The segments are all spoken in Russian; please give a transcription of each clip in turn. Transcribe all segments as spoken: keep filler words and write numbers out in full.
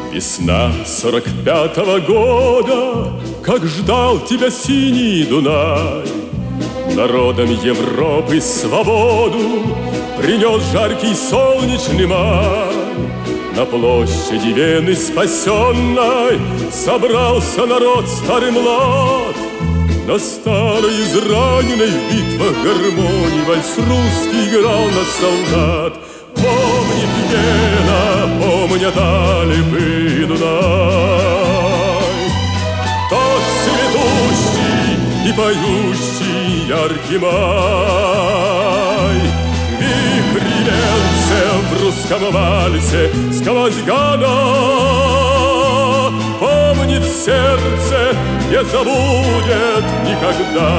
Весна сорок пятого года, как ждал тебя синий Дунай. Народам Европы свободу принес жаркий солнечный май. На площади Вены спасенной собрался народ старый млад. На старой израненной в битвах гармонии вальс русский играл на солдат. Помнит Вена, помнят Альпы и Дунай, тот цветущий и поющий яркий май. Вихрь венцев в русском вальсе сквозь года помнит сердце, не забудет никогда.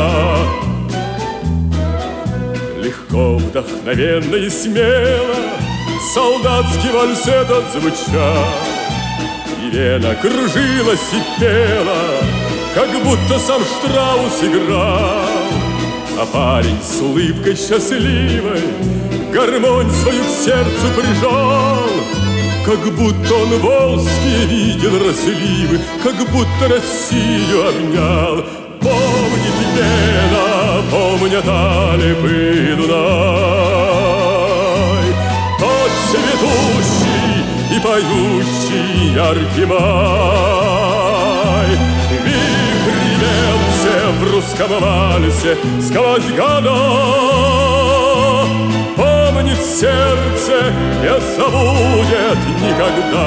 Легко, вдохновенно и смело солдатский вальс этот звучал, и Вена кружилась и пела, как будто сам Штраус играл. А парень с улыбкой счастливой гармонь свою к сердцу прижал, как будто он волжские видел разливы, как будто Россию обнял. Помнит Вена, помнят Альпы и Дунай, тот цветущий и поющий яркий май. Вихрь венцев в русском вальсе сквозь года помнит сердце, не забудет никогда.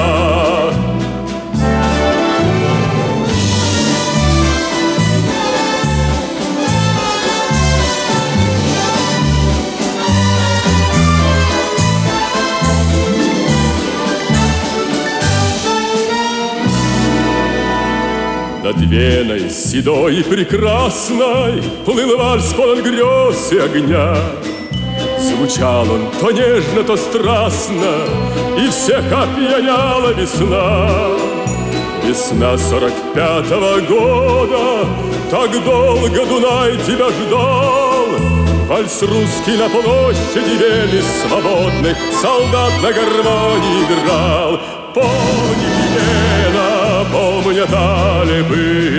Над Веной седой и прекрасной плыл вальс полон грез и огня. Звучал он то нежно, то страстно, и всех опьяняла весна. Весна сорок пятого года, так долго Дунай тебя ждал. Вальс русский на площади Вены свободных солдат на гармонии играл. Помнит Вена, помнят Альпы и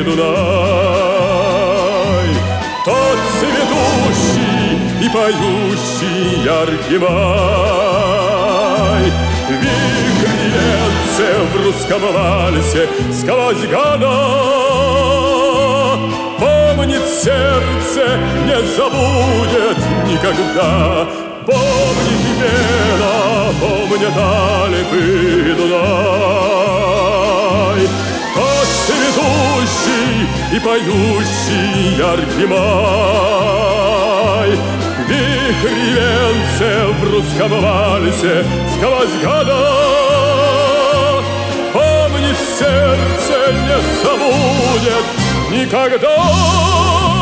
Дунай, тот цветущий и поющий яркий май. Вихрь венцев в русском вальсе сквозь года помнит сердце, не забудет никогда. Помнит Вена, помнят Альпы и Дунай, тот цветущий и поющий яркий май. Вихрь венцев в русском вальсе сквозь года помнит сердце, не забудет никогда.